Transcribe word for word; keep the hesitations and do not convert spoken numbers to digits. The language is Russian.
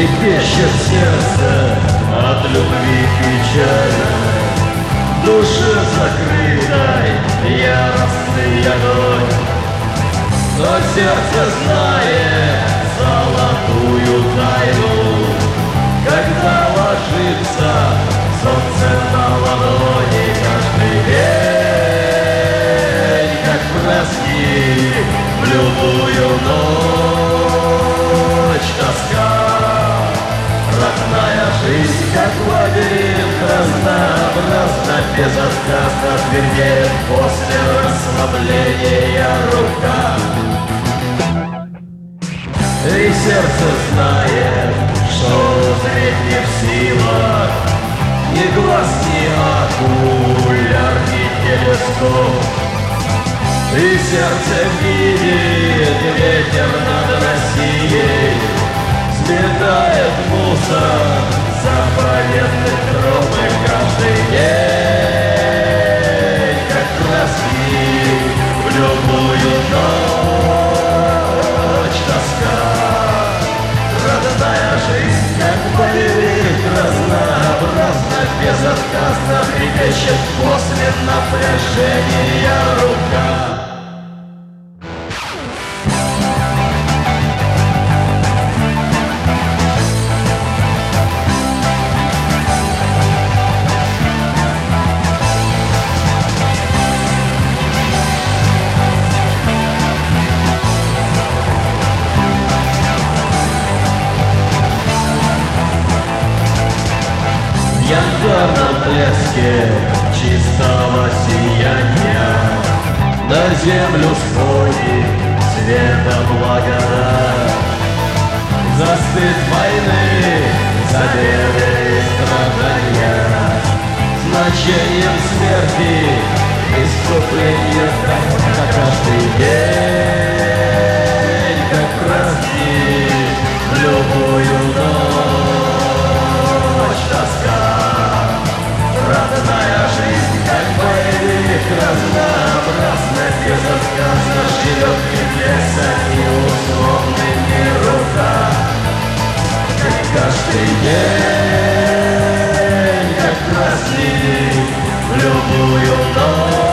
трепещет сердце от любви печальной, в душе закрытой яростный огонь. Но сердце знает золотую тайну, когда ложится солнце на ладони. Каждый день, как праздник, в любую ночь тоска. Родная жизнь, как лабиринт, разнообразно, безотказно твердеет после расслабления рука. И сердце знает, что узреть не в силах ни глаз, ни окуляр, ни телескоп. И сердце видит ветер над Россией, сметает мусор заповедных троп. И каждый день, как праздник, в любую ночь тоска. Родная жизнь, как боевик, разнообразно, безотказно трепещет после напряжения рука. В янтарном блеске чистого сияния на землю сходит цвета благодать. Застыт войны, забеды и страдания, значением смерти, искупления за каждый день, как праздник, в любую ночь тоска. Родная жизнь, как боевик, разнообразно, безотказно живет леса и условными рука. Как каждый день, как праздник, в любую ночь.